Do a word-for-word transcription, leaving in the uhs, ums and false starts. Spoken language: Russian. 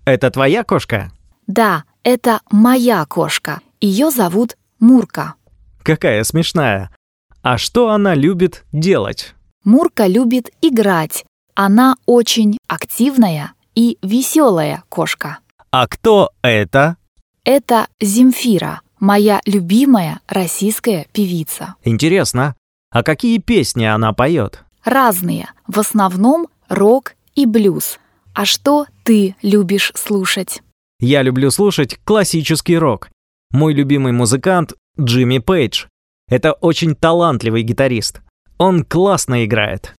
Это твоя кошка? Да, это моя кошка. Ее зовут Мурка. Какая смешная. А что она любит делать? Мурка любит играть. Она очень активная и веселая кошка. А кто это? Это Земфира, моя любимая российская певица. Интересно. А какие песни она поет? Разные, в основном рок и блюз. А что ты любишь слушать? Я люблю слушать классический рок. Мой любимый музыкант — Джимми Пейдж. Это очень талантливый гитарист. Он классно играет.